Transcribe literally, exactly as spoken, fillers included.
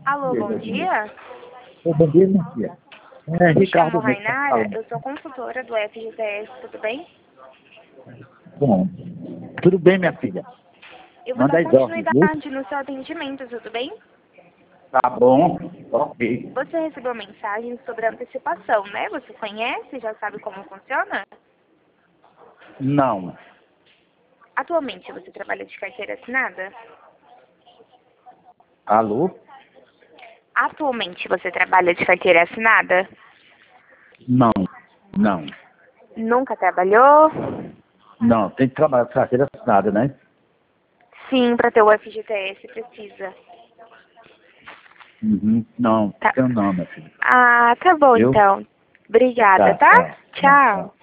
Alô, bom dia. Ô, bom dia, minha filha. É, Me Ricardo chamo mesmo que tá Rainara, falando. eu sou consultora do F G T S, tudo bem? Bom, tudo bem, minha filha? Eu vou Manda dar as ordens, viu? continuidade no seu atendimento, tudo bem? Tá bom, ok. Você recebeu mensagem sobre a antecipação, né? Você conhece, já sabe como funciona? Não. Atualmente você trabalha de carteira assinada? Alô? Atualmente você trabalha de carteira assinada? Não, não. Nunca trabalhou? Não, tem que trabalhar com carteira assinada, né? Sim, para ter o F G T S precisa. Uhum. Não, Tá. tenho não, minha filha. Ah, tá bom Viu? então. Obrigada, Tá, tá? tá, tá, tá. Tchau.